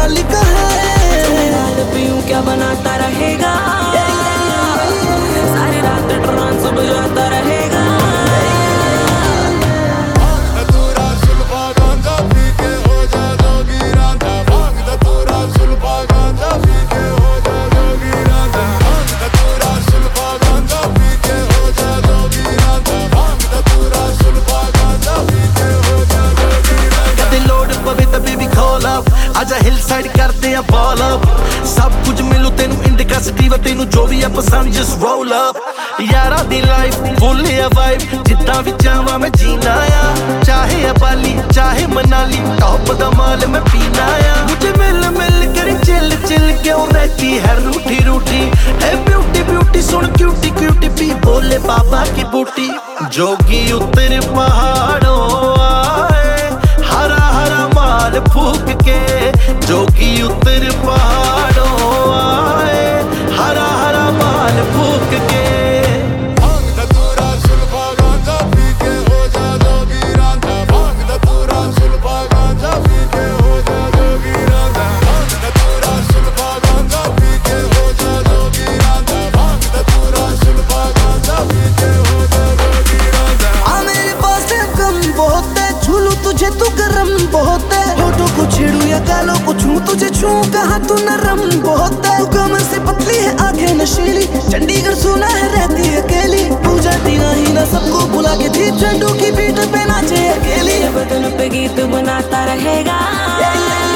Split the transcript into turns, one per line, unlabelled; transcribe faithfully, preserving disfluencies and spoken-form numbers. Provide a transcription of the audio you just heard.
मालिक है।
दाल पीऊं क्या बनाता रहेगा, सारी रात ट्रांस बजाता रहेगा।
आजा हिल साइड करते हैं बॉल अप, सब कुछ मिलू तेनू इंडिका सिटी व तेनू जो भी है पसंद जस्ट रोल अप। यारा दी लाइफ फुल है वाइब, जिद्दां भी चाहवां मैं जीना आ, चाहे है बाली चाहे मनाली टॉप दा माल मैं पीना आ। मुझे मिल मिल कर चिल चिल क्यों रहती है रूठी रूठी, है ब्यूटी ब्यूटी सुन क्यूटी क्यूटी पी बोले बाबा की बूटी। जोगी उतर पहाड़ों आए हरा हरा माल फूक के, जोगी उतर पहाड़ों आए हरा हरा माल फूक के। तुझे तू गरम बहुत है, होठों को छेड़ू या गालों को छू, तुझे छू कहाँ तू नरम बहुत है। तू कमर से पतली है आंखें नशीली, चंडीगढ़ सुना है रहती अकेली, पूजा टीना ही ना सबको बुला के थी चंडू की पीठ पे नाचे अकेली।
बदन पे गीत बनाता रहेगा।